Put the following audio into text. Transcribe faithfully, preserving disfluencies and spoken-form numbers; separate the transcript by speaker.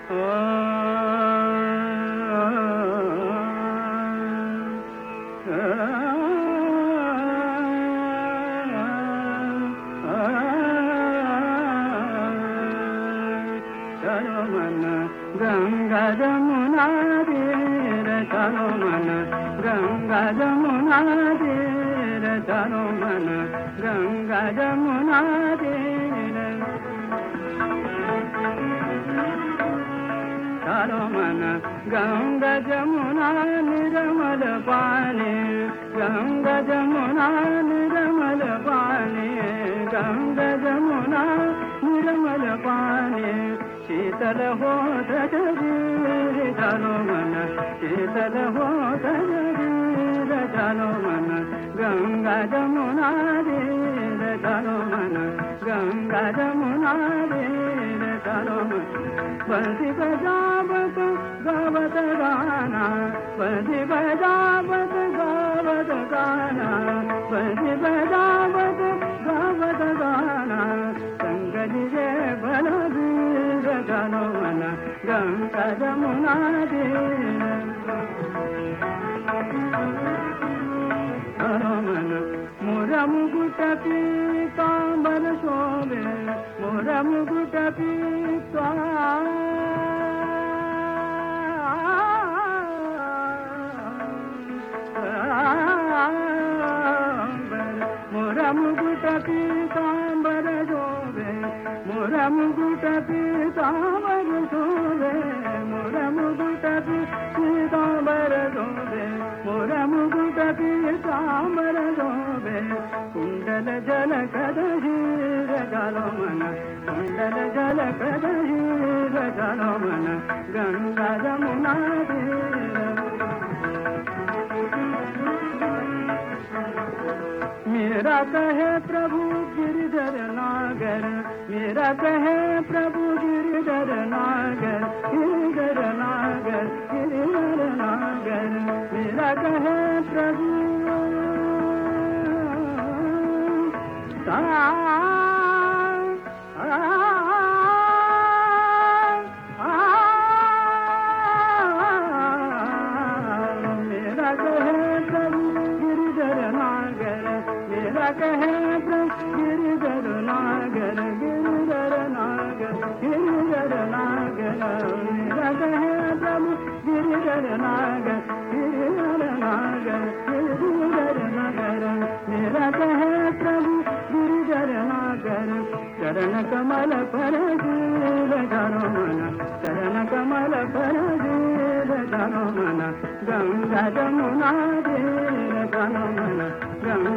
Speaker 1: चलो मन गंगा जमुना तीर, चलो मन गंगा जमुना तीर, चलो मन गंगा जमुना तीर, चलो मन गंगा जमुना निर्मल पानी, गंगा जमुना निर्मल पानी, गंगा जमुना निर्मल पानी, शीतल होत शरीर, चलो मन शीतल होत शरीर, चलो मन गंगा जमुना तीर, चलो मन गंगा जमुना तीर, चलो मन बंसी बजावत गावत गाना, बंसी बजावत गावत गाना, बंसी बजावत गावत गाना, संग जिजे बलबीर, चलो मन गंगा जमुना तीर, चलो मन मोरा मुकुट पीतांबर शोभे, मोरा मुकुट पीतांबर, मोरा मुकुट पीतांबर शोभे, मोरा मुकुट पीतांबर शोभे, मोरा मुकुट पीतांबर शोभे, मोरा मुकुट पीतांबर शोभे, कुंडल झलकत हीर, चलो मन कुंडल झलकत हीर, चलो मन गंगा जमुना तीर, मेरा कहे प्रभु गिरधर नागर, मेरा कहे प्रभु गिरधर नागर, गिरधर नागर, गिरधर नागर, मेरा कहे प्रभु सा मेरा कहे प्रभु गिरधर नागर, मेरा कहे प्रभु गिरधर नागर, गिरधर नागर, गिरधर नागर, मेरा कहे प्रभु गिरधर नागर, गिरधर नागर, गिरधर नागर, मेरा कहे प्रभु गिरधर नागर, चरण कमल पर गिर, चलो मन चरण कमल पर गिर, चलो मन गंगा जमुना तीर, चलो मन गंगा